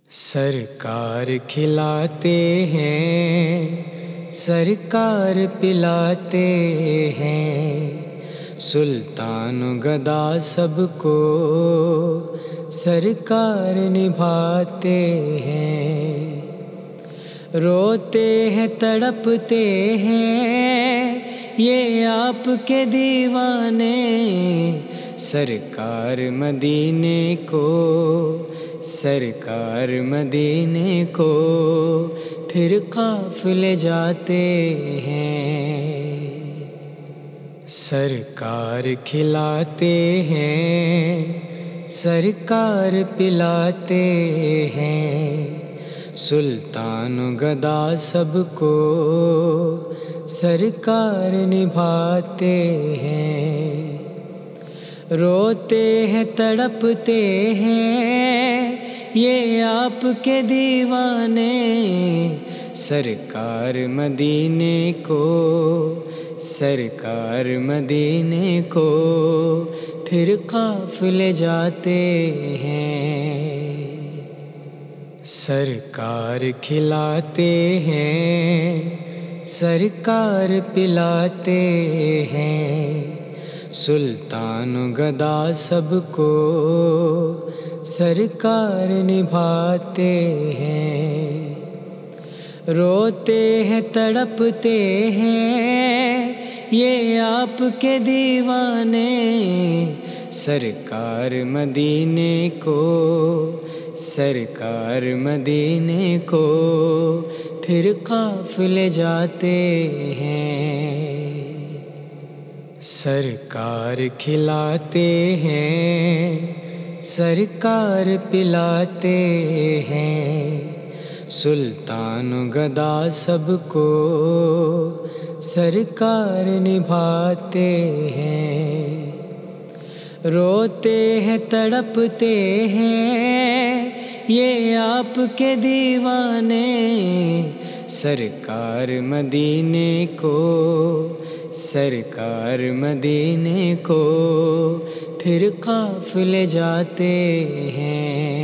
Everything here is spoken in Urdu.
سرکار کھلاتے ہیں، سرکار پلاتے ہیں، سلطان و گدا سب کو سرکار نبھاتے ہیں۔ روتے ہیں تڑپتے ہیں یہ آپ کے دیوانے، سرکار مدینے کو، سرکار مدینے کو پھر قافلے جاتے ہیں۔ سرکار کھلاتے ہیں، سرکار پلاتے ہیں، سلطان و گدا سب کو سرکار نبھاتے ہیں۔ روتے ہیں تڑپتے ہیں یہ آپ کے دیوانے، سرکار مدینے کو، سرکار مدینے کو پھر قافلے جاتے ہیں۔ سرکار کھلاتے ہیں، سرکار پلاتے ہیں، سلطان و گدا سب کو سرکار نبھاتے ہیں۔ روتے ہیں تڑپتے ہیں یہ آپ کے دیوانے، سرکار مدینے کو، سرکار مدینے کو پھر قافلے جاتے ہیں۔ سرکار کھلاتے ہیں، سرکار پلاتے ہیں، سلطان و گدا سب کو سرکار نبھاتے ہیں۔ روتے ہیں تڑپتے ہیں یہ آپ کے دیوانے، سرکار مدینے کو، سرکار مدینے کو پھر قافلے جاتے ہیں۔